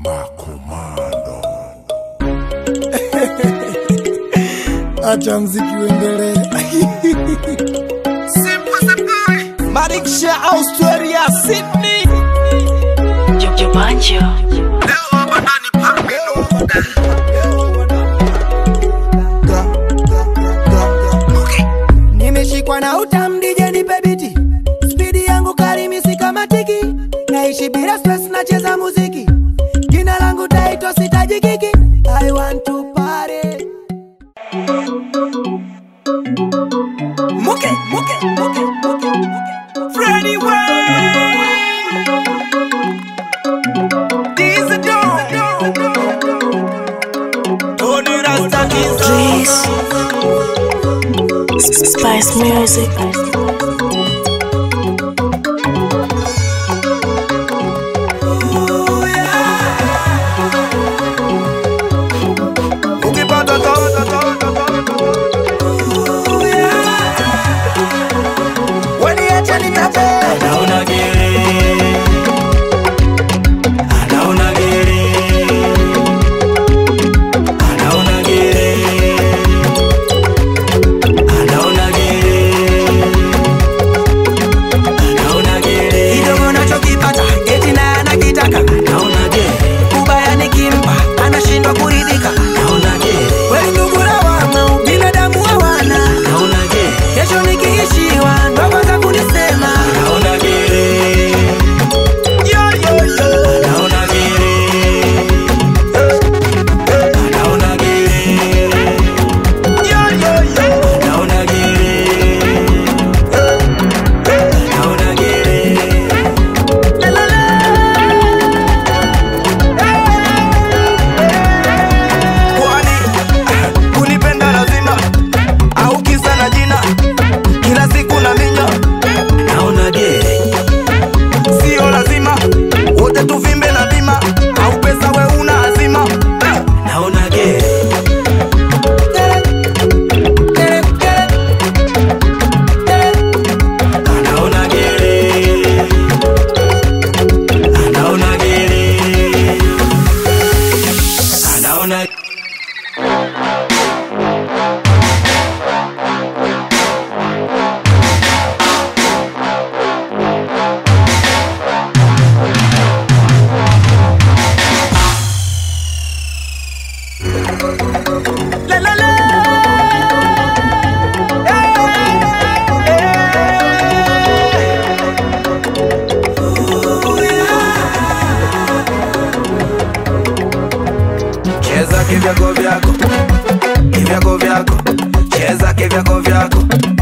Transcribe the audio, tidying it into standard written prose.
Makomando. Acha mziki uendelee. Mariksha Australia Sydney Jojo Leo hapa ndani Parmenuka. Nimeshikwa na utamu DJ nipe biti. Speedi yangu karimi si kama tiki. Naishi bila stress nacheza muziki. Jina langu taitwa sitaji kiki. I want to party. Muke Freddy Way. This a Tony Rasta Please Spice Music. Cheza kivyako vyako, cheza kivyako vyako.